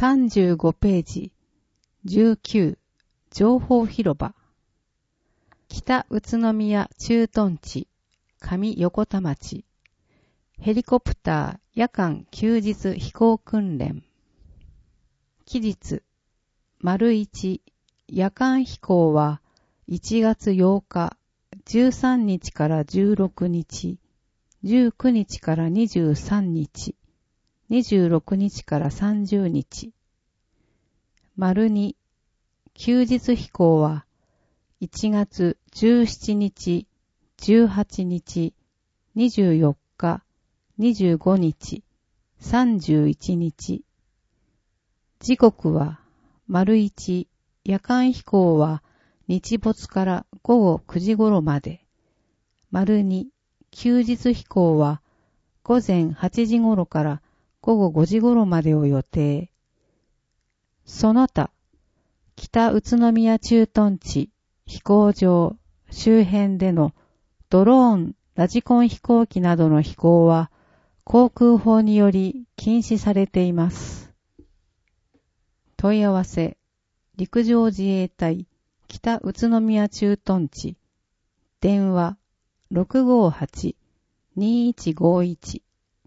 35ページ。19、情報広場。北宇都宮駐屯地、上横田町。ヘリコプター夜間休日飛行訓練。期日、1、夜間飛行は1月8日、13日から16日、19日から23日、26日から30日。2、休日飛行は1月17日、18日、24日、25日、31日。時刻は、1、夜間飛行は日没から午後9時頃まで。2、休日飛行は午前8時頃から午後5時頃までを予定。その他、北宇都宮駐屯地、飛行場、周辺でのドローン、ラジコン飛行機などの飛行は航空法により禁止されています。問い合わせ、陸上自衛隊北宇都宮駐屯地、電話 658-2151。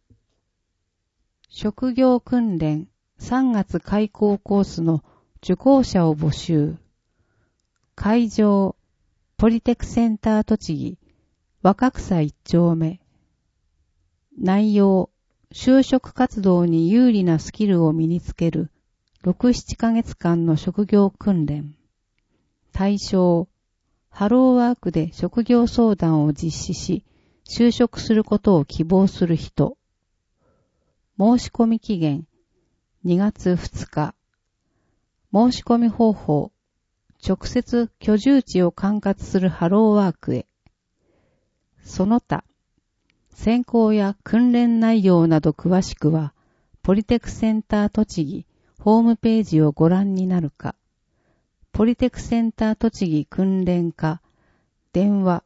職業訓練3月開講コースの受講者を募集。会場、ポリテクセンター栃木、若草1丁目。内容、就職活動に有利なスキルを身につける6、7ヶ月間の職業訓練。対象、ハローワークで職業相談を実施し、就職することを希望する人。申し込み期限、2月2日。申し込み方法、直接居住地を管轄するハローワークへ。その他、選考や訓練内容など詳しくは、ポリテクセンター栃木ホームページをご覧になるか、ポリテクセンター栃木訓練課、電話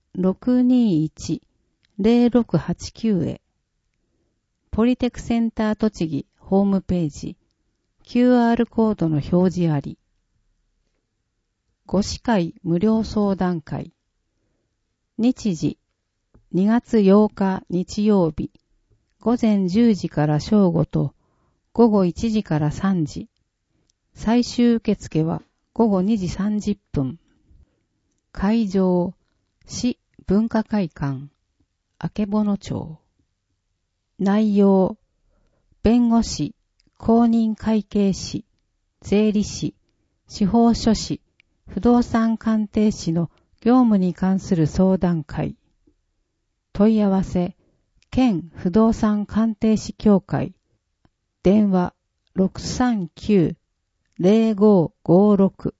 621-0689 へ。ポリテクセンター栃木ホームページ、QR コードの表示あり。ご司会無料相談会。日時、2月8日日曜日、午前10時から正午と、午後1時から3時。最終受付は午後2時30分。会場、市文化会館、曙町。内容、弁護士、公認会計士、税理士、司法書士、不動産鑑定士の業務に関する相談会。問い合わせ、県不動産鑑定士協会。電話 639-0556。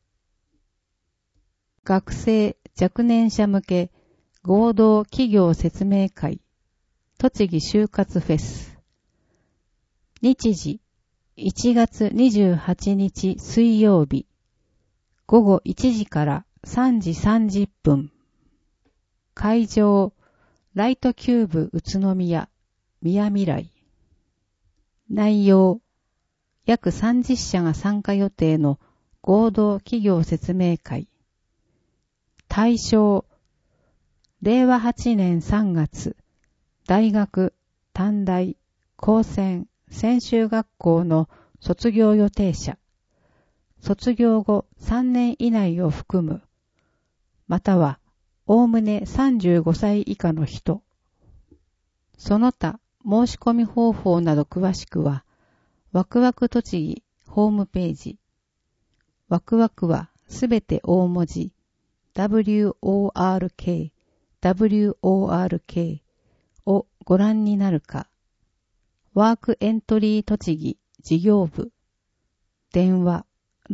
学生若年者向け合同企業説明会。栃木就活フェス。日時、1月28日水曜日、午後1時から3時30分。会場、ライトキューブ宇都宮、宮未来。内容、約30社が参加予定の合同企業説明会。対象、令和8年3月、大学、短大、高専、専修学校の卒業予定者。卒業後3年以内を含む。または、おおむね35歳以下の人。その他、申し込み方法など詳しくは、ワクワク栃木ホームページ。ワクワクはすべて大文字。WORK をご覧になるか。ワークエントリー栃木事業部。電話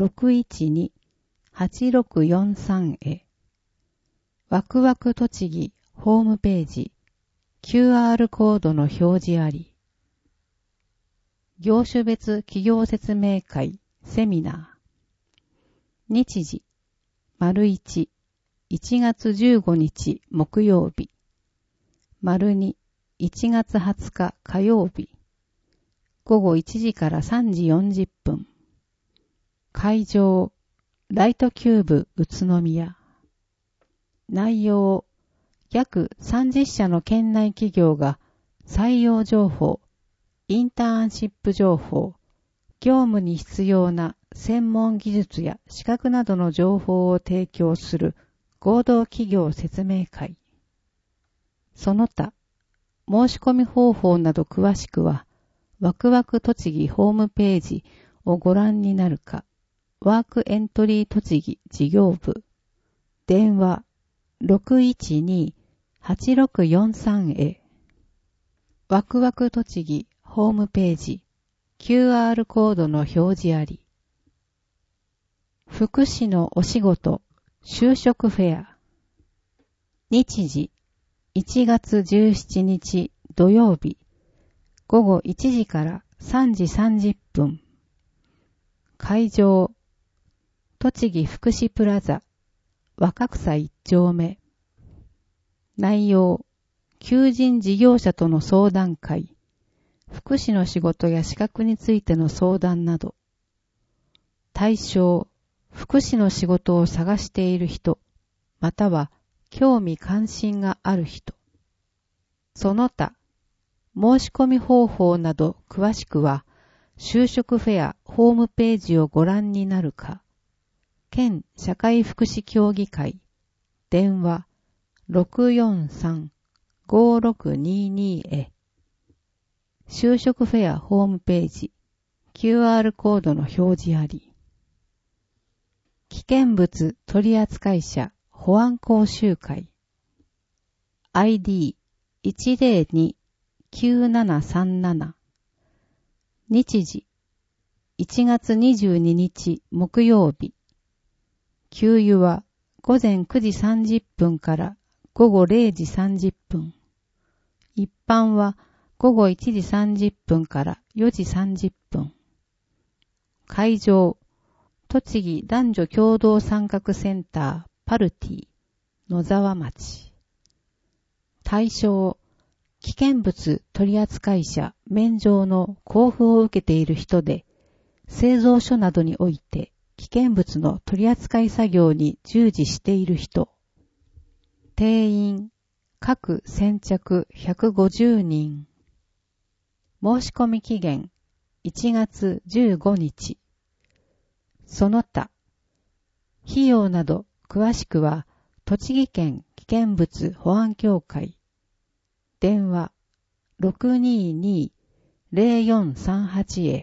612-8643 へ。ワクワク栃木ホームページ。QR コードの表示あり。業種別企業説明会セミナー。日時、1、1月15日木曜日。2、1月20日火曜日。 午後1時から3時40分。会場、ライトキューブ宇都宮。内容、約30社の県内企業が採用情報、インターンシップ情報、業務に必要な専門技術や資格などの情報を提供する合同企業説明会。その他、申し込み方法など詳しくは、ワクワク栃木ホームページをご覧になるか、ワークエントリー栃木事業部、電話 612-8643 へ。ワクワク栃木ホームページ、QR コードの表示あり。福祉のお仕事、就職フェア。日時、1月17日土曜日、午後1時から3時30分。会場、栃木福祉プラザ、若草1丁目。内容、求人事業者との相談会、福祉の仕事や資格についての相談など。対象、福祉の仕事を探している人、または興味関心がある人。その他、申し込み方法など詳しくは、就職フェアホームページをご覧になるか、県社会福祉協議会、電話 643-5622 へ。就職フェアホームページ、QR コードの表示あり。危険物取扱者保安講習会 ID1029737 日時1月22日木曜日。給油は午前9時30分から午後0時30分。一般は午後1時30分から4時30分。会場、栃木男女共同参画センターパルティ野沢町。対象、危険物取扱者免状の交付を受けている人で、製造所などにおいて危険物の取扱作業に従事している人。定員、各先着150人。申し込み期限、1月15日。その他、費用など詳しくは、栃木県危険物保安協会、電話 622-0438 へ。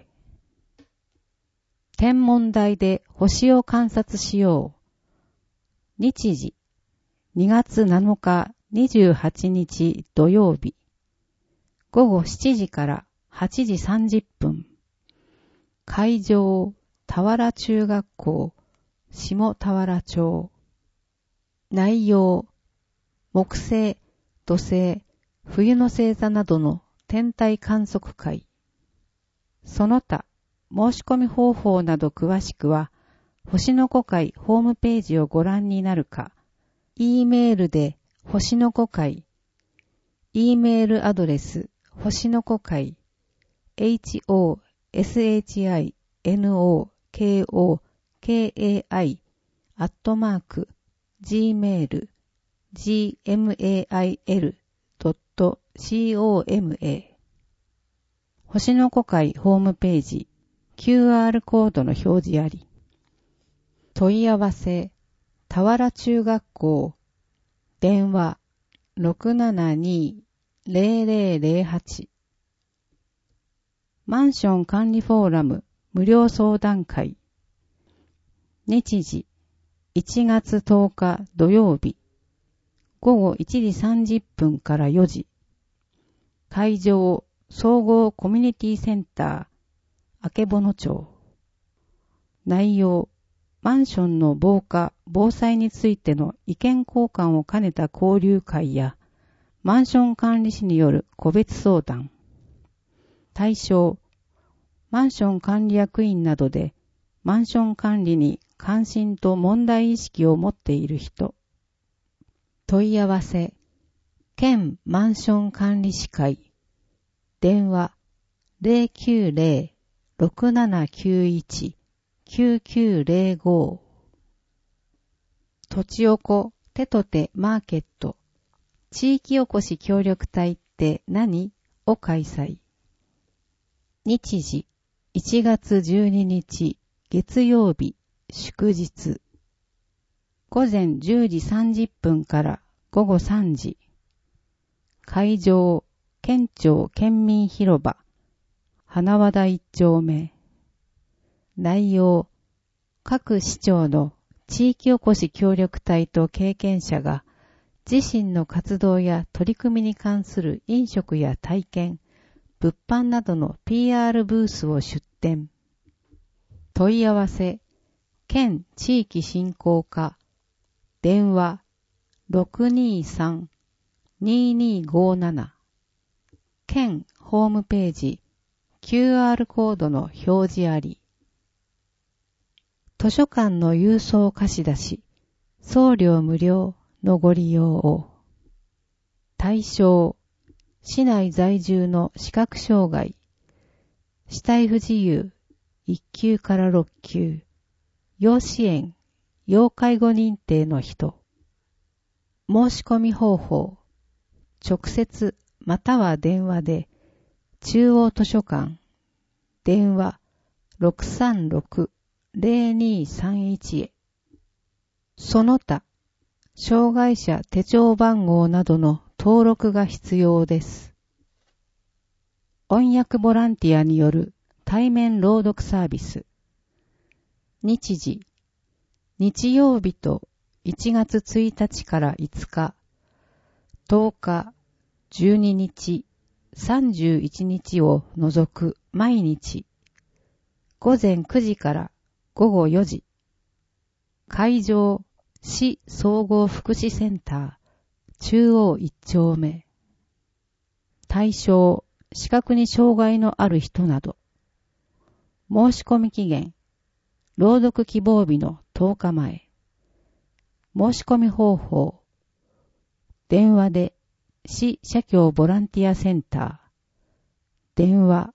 天文台で星を観察しよう。日時、2月7日28日土曜日。午後7時から8時30分。会場、田原中学校、下田原町。内容、木星、土星、冬の星座などの天体観測会。その他、申し込み方法など詳しくは、星の子会ホームページをご覧になるか、E メールで星の子会、E メールアドレス、星の子会、hoshinokokai@gmail.com 星の子会ホームページ、QR コードの表示あり。問い合わせ、田原中学校、電話 672-0008。マンション管理フォーラム無料相談会。日時、1月10日土曜日。午後1時30分から4時。会場、総合コミュニティセンター、あけぼの町。内容、マンションの防火・防災についての意見交換を兼ねた交流会や、マンション管理士による個別相談。対象、マンション管理役員などで、マンション管理に関心と問題意識を持っている人。問い合わせ、県マンション管理士会、電話 090-6791-9905 とちおこ手と手マーケット地域おこし協力隊って何を開催。日時1月12日月曜日祝日午前10時30分から午後3時会場県庁県民広場花和田1丁目内容各市町の地域おこし協力隊と経験者が自身の活動や取り組みに関する飲食や体験、物販などの PR ブースを出展。問い合わせ、県地域振興課、電話 623-2257 県ホームページ QR コードの表示あり。図書館の郵送貸し出し、送料無料のご利用を。対象、市内在住の視覚障害、肢体不自由1級から6級、要支援、要介護認定の人。申し込み方法、直接または電話で、中央図書館、電話 636-0231 へ。その他、障害者手帳番号などの登録が必要です。翻訳ボランティアによる対面朗読サービス。日時、日曜日と1月1日から5日、10日、12日、31日を除く毎日、午前9時から午後4時、会場、市総合福祉センター、中央1丁目。対象、視覚に障害のある人など。申し込み期限、朗読希望日の10日前。申し込み方法、電話で市社協ボランティアセンター、電話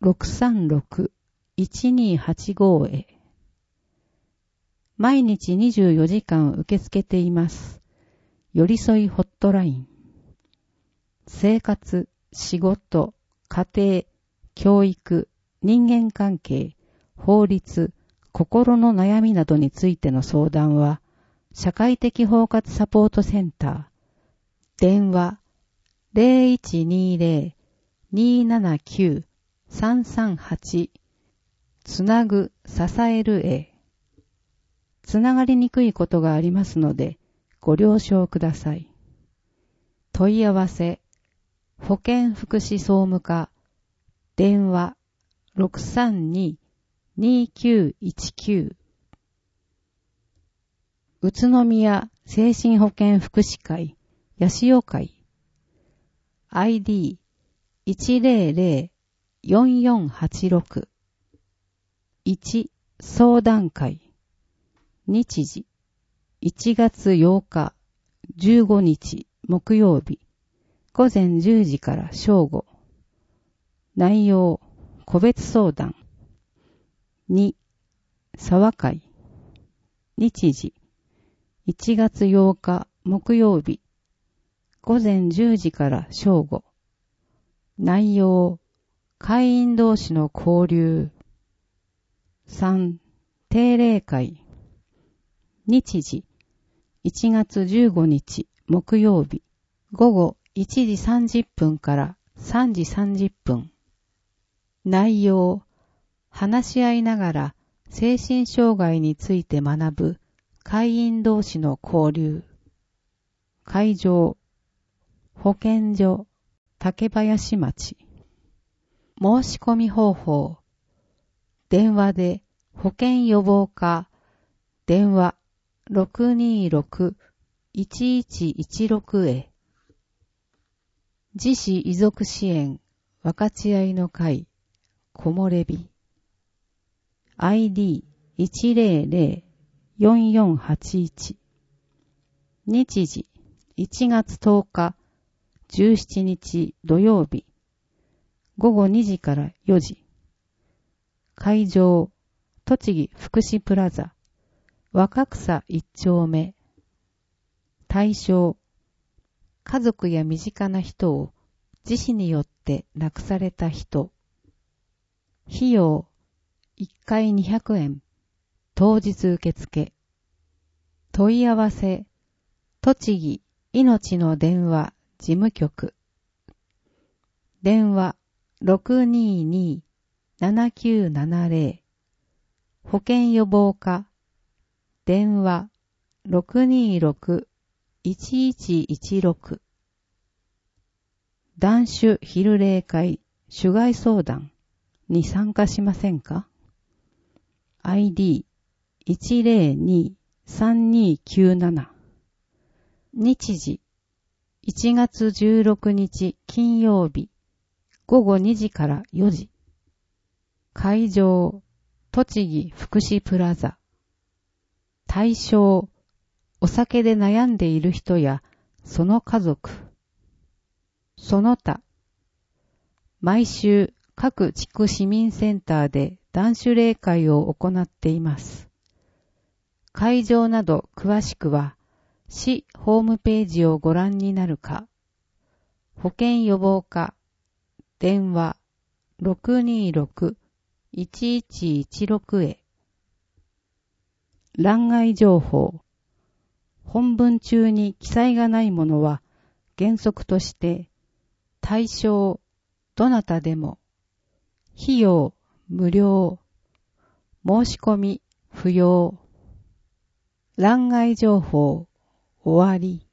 636-1285 へ。毎日24時間受け付けています。寄り添いホットライン。生活、仕事、家庭、教育、人間関係、法律、心の悩みなどについての相談は、社会的包括サポートセンター、電話 0120-279-338 つなぐ、支えるへ。つながりにくいことがありますので、ご了承ください。問い合わせ、保健福祉総務課、電話 632-2919 宇都宮精神保健福祉会、八潮会、ID 100-4486 1相談会。日時1月8日15日木曜日午前10時から正午。内容個別相談。2沢会。日時1月8日木曜日午前10時から正午。内容会員同士の交流。3定例会。日時1月15日木曜日午後1時30分から3時30分。内容話し合いながら精神障害について学ぶ会員同士の交流。会場保健所竹林町。申し込み方法電話で保健予防課電話 626-1116 へ。自死遺族支援分かち合いの会木漏れ日 ID 100-4481 日時1月10日17日土曜日午後2時から4時。会場、栃木福祉プラザ、若草1丁目。対象、家族や身近な人を自死によって亡くされた人。費用、1回200円。当日受付。問い合わせ、栃木いのちの電話事務局。電話 622-7970。保険予防課。電話 626-1116。男子昼例会主外相談に参加しませんか？ ID102-3297。日時1月16日金曜日午後2時から4時。会場、栃木福祉プラザ。対象、お酒で悩んでいる人やその家族。その他、毎週各地区市民センターで断酒例会を行っています。会場など詳しくは市ホームページをご覧になるか、保険予防課、電話 626-1116 へ。欄外情報。本文中に記載がないものは原則として対象どなたでも、費用無料、申し込み不要。欄外情報終わり。